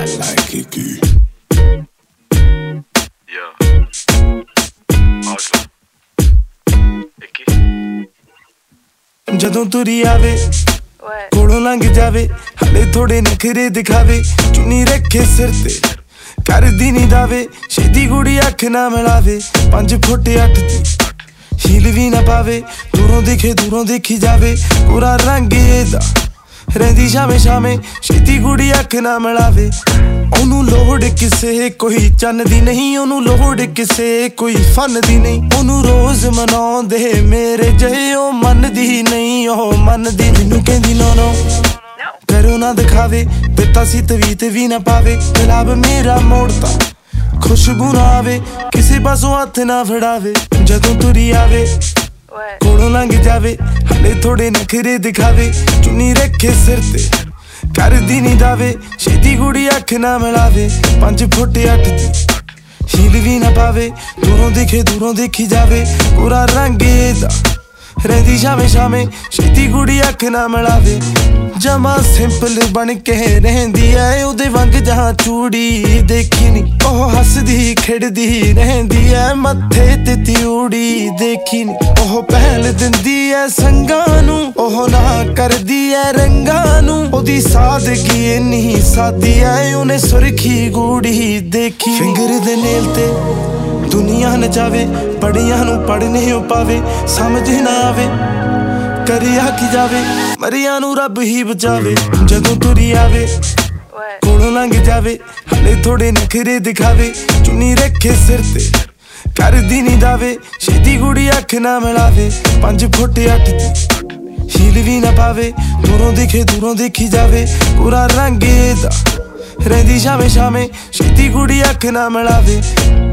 like it good. ਜਦੋਂ ਤੁਰੀ ਆਵੇ ਕੋਲੋਂ ਲੰਘ ਜਾਵੇ ਹਲੇ ਥੋੜੇ ਨਖਰੇ ਦਿਖਾਵੇ ਚੁੰਨੀ ਰੱਖੇ ਸਿਰ ਤੇ ਕਰਦੀ ਨੀ ਦਾਵੇ ਛੇਤੀ ਕੁੜੀ ਅੱਖ ਨਾ ਮਿਲਾਵੇ 5 ਫੁੱਟ 8 ਦੀ ਹੀਲ ਵੀ ਨਾ ਪਾਵੇ ਦੂਰੋਂ ਦਿਖੇ ਦੂਰੋਂ ਦੇਖੀ ਜਾਵੇ ਪੂਰਾ ਰੰਗ ਇਹਦਾ ਰਹਿੰਦੀ ਸ਼ਾਮੇ ਸ਼ਾਮੇ ਛੇਤੀ ਕੁੜੀ ਅੱਖ ਨਾ ਮਿਲਾਵੇ ਉਹਨੂੰ ਲੋੜ ਕਿਸੇ ਕੋਈ ਚੰਨ ਦੀ ਨਹੀਂ ਉਹਨੂੰ ਲੋੜ ਕਿਸੇ ਕੋਈ ਫਨ ਦੀ ਨਹੀਂ ਉਹਨੂੰ ਰੋਜ਼ ਮਨਾਉਂਦੇ ਮੇਰੇ ਜਿਹੇ ਉਹ ਮੰਨਦੀ ਨਹੀਂ ਉਹ ਮੰਨਦੀ ਮੈਨੂੰ ਕਹਿੰਦੀ ਨੋ ਨੋ ਕਰੋ ਨਾ ਦਿਖਾਵੇ ਦਿੱਤਾ ਸੀ ਤਵੀਤ ਵੀ ਨਾ ਪਾਵੇ ਗੁਲਾਬ ਮੇਰਾ ਮੋੜਤਾ ਖੁਸ਼ਬੂ ਨਾ ਆਵੇ ਕਿਸੇ ਪਾਸੋਂ ਹੱਥ ਨਾ ਫੜਾਵੇ ਜਦੋਂ ਤੁਰੀ ਆਵੇ ਕੋਲੋਂ ਲੰਘ ਜਾਵੇ ਹਲੇ ਥੋੜੇ ਨਖਰੇ ਦਿਖਾਵੇ ਚੁੰਨੀ ਰੱਖੇ ਸਿਰ ਤੇ ਕਰਦੀ ਨੀ ਦਾਵੇ ਛੇਤੀ ਕੁੜੀ ਅੱਖ ਨਾ ਮਿਲਾਵੇ 5 ਫੁੱਟ 8 ਦੀ ਹੀਲ ਵੀ ਨਾ ਪਾਵੇ ਦੂਰੋਂ ਦਿਖੇ ਦੂਰੋਂ ਦੇਖੀ ਜਾਵੇ ਪੂਰਾ ਰੰਗ ਇਹਦਾ ਰਹਿੰਦੀ ਸ਼ਾਮੇ ਸ਼ਾਮੇ ਛੇਤੀ ਕੁੜੀ ਅੱਖ ਨਾ ਮਿਲਾਵੇ ਜਮਾ ਸਿੰਪਲ ਬਣ ਕੇ ਰਹਿੰਦੀ ਐ ਉਹਦੇ ਵਾਂਗ ਜਹਾਂ ਚੂੜੀ ਦੇਖੀ ਨੀ ਉਹ ਹੱਸਦੀ ਖਿੜਦੀ ਰਹਿੰਦੀ ਐ ਮੱਥੇ ਤੇ ਤਿਉੜੀ ਦੇਖੀ ਨੀ ਉਹ ਪਹਿਲ ਦਿੰਦੀ ਐ ਸੰਗਾਂ ਨੂੰ ਉਹ ਨਾ ਕਰਦੀ ਐ ਰੰਗਾਂ ਨੂੰ ਉਹਦੀ ਸਾਦਗੀ ਇੰਨੀ ਸਾਦੀ ਐ ਉਹਨੇ ਸੁਰਖੀ ਗੂੜੀ ਦੇਖੀ ਫਿੰਗਰ ਦੇ ਨੇਲ ਤੇ ਦੁਨੀਆ ਨਚਾਵੇ ਪੜੀਆਂ ਨੂੰ ਪੜ੍ਹਨੇ ਪਾਵੇ ਸਮਝ ਨਾ ਆਵੇ ਕਰਿਆ ਕੀ ਜਾਵੇ ਮਰਿਆ ਨੂੰ ਰੱਬ ਹੀ ਬਚਾਵੇ ਜਦੋਂ ਤੁਰੀ ਆਵੇ ਕੋਲੋਂ ਲੰਘ ਜਾਵੇ ਹਲੇ ਥੋੜੇ ਨਖਰੇ ਦਿਖਾਵੇ ਚੁੰਨੀ ਰੱਖੇ ਸਿਰ ਤੇ ਕਰਦੀ ਨੀ ਦਾਵੇ ਛੇਤੀ ਕੁੜੀ ਅੱਖ ਨਾ ਮਿਲਾਵੇ 5 ਫੁੱਟ 8 ਦੀ ਹੀਲ ਵੀ ਨਾ ਪਾਵੇ ਦੂਰੋਂ ਦਿਖੇ ਦੂਰੋਂ ਦੇਖੀ ਜਾਵੇ ਪੂਰਾ ਰੰਗ ਇਹਦਾ ਰਹਿੰਦੀ ਸ਼ਾਮੇ ਸ਼ਾਮੇ ਛੇਤੀ ਕੁੜੀ ਅੱਖ ਨਾ ਮਿਲਾਵੇ